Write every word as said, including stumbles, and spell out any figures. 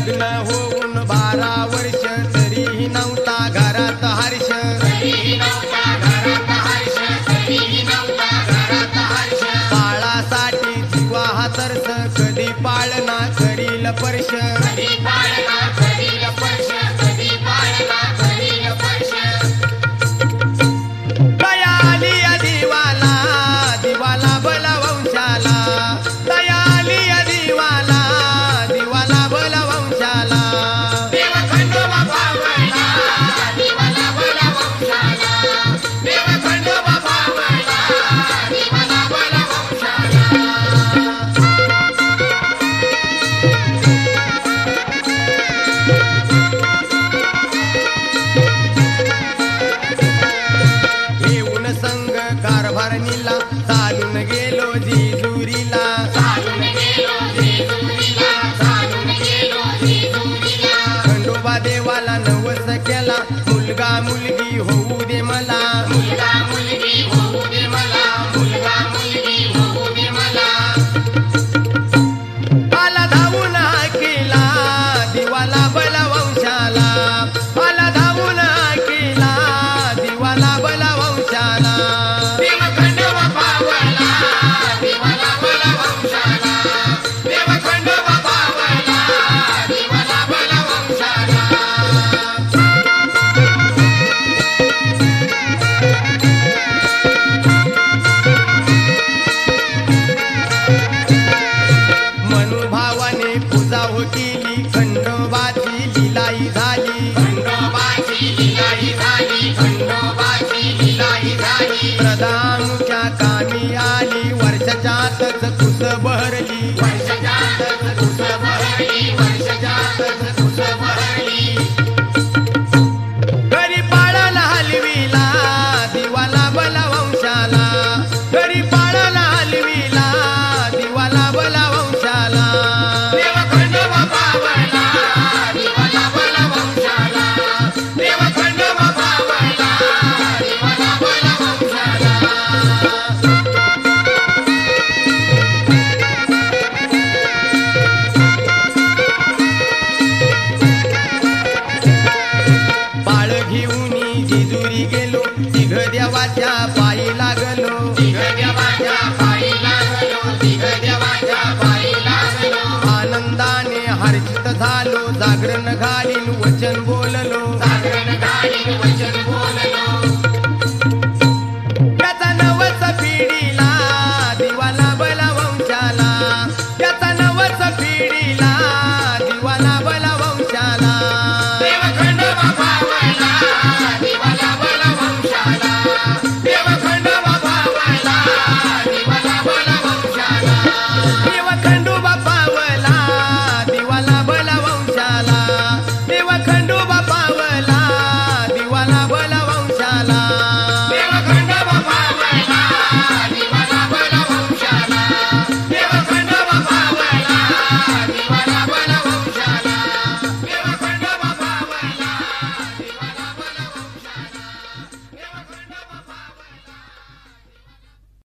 लग्न होऊन बारा वर्ष तरीही नव्हता घरात हर्ष बाळासाठी जीवा हा तरस कधी पाळना करील पर्श दया आली या दिवाला दिवाला बलवंशाला दया आली या दिवाला दिवाला बलवंशाला देव खंडोबा पावला दिवाला बलवंशाला देव खंडोबा पावला दिवाला बलवंशाला येऊन संग कारभार निला चालून गेलो जेजुरीला चालून गेलो जेजुरीला चालून गेलो जेजुरीला खंडोबा देवाला नवस केला मुलगा मुलगी होऊ दे मला मुलगा मुलगी होऊ दे मला मुलगा मुलगी होऊ दे मला आला धावून केला दिवाला बलवंशाला आला धावून केला दिवाला बलवंशाला देव खंडोबा पावला दिवाला बलवंशाला देव खंडोबा पावला दिवाला बलवंशाला मनुभावाने पूजा हो केली खंडोबाची लीलाई झाली खंडोबाची लीलाई झाली खंडोबाची लीलाई झाली प्रधानच्या कामी आली वर्षाच्यातच कुस बहरली वर्षाच्यातच कुस बहरली वर्षाच्यातच कुस बहरली घरी पाळाला हलविला दिवाला बलवंशाला घरी पाळाला हलविला दिवाला बलवंशाला देव खंडोबा पावला दिवाला बलवंशाला देव खंडोबा पावला दिवाला बलवंशाला बाळ घेऊन जेजुरी गेलो तिघ देवाच्या पायी लागलो तिघ देवाच्या पायी लागलो तिघ देवाच्या पायी लागलो आनंदाने हर्षित झालो जागरण घालीन वचन बोललो जागरण घालीन वचन बोललो त्याचा नवस पिढीला दिवाला बलवंशाला त्याचा नवस पिढीला दिवाला बलवंशाला देव खंडोबा पावला दिवाला बलवंशाला देव खंडोबा पावला दिवाला बलवंशाला देव खंडोबा पावला दिवाला बलवंशाला देव खंडोबा पावला दिवाला बल